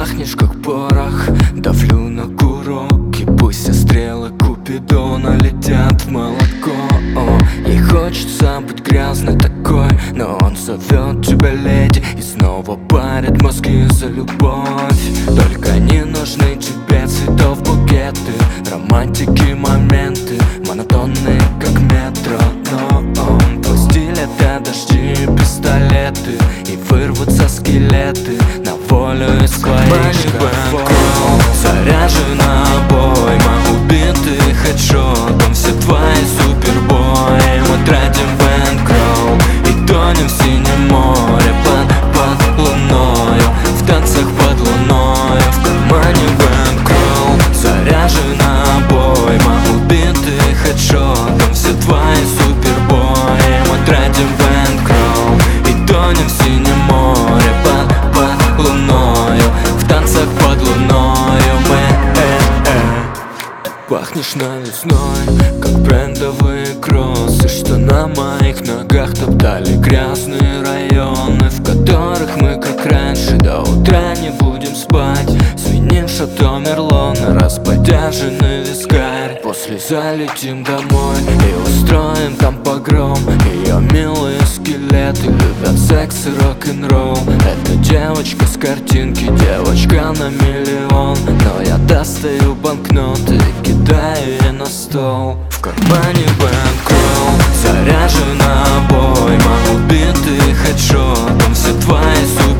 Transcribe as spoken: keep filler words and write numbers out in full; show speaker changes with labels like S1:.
S1: пахнешь как порох, давлю на курок, и пусть все стрелы Купидона летят в молоко. О, ей хочется быть грязной такой, но он зовет тебя леди и снова парит мозги за любовь. Только не нужны тебе цветов букеты, романтики, моменты монотонные, как метро. Но он твой стиль — это дожди и пистолеты, и вырвутся скелеты на волю из твоих шкафов. Заряжена обойма убитых хедшотом, все твои супербои. Мы тратим бэнкролл и тонем в синем море под, под луною, в танцах под луною. В кармане бэнкролл, заряжена обойма убитых хедшотом, все твои супербои. Мы тратим бэнкролл и тонем в синем море под, под луною, в танцах под луною. Мы э, э. Пахнешь новизной, как брендовые кроссы, что на моих ногах топтали грязные районы, в которых мы, как раньше, до утра не будем спать. Свиним шато Мерлона, расподяженный вискарь. После залетим домой и устроим там погром. Ее милые скелеты любят секс и рок-н-ролл. Это девочка с картинки, девочка на миллион. Но я достаю банкноты и кидаю ей на стол. В кармане бэнкролл, заряжена обойма убитых хедшотом, все твои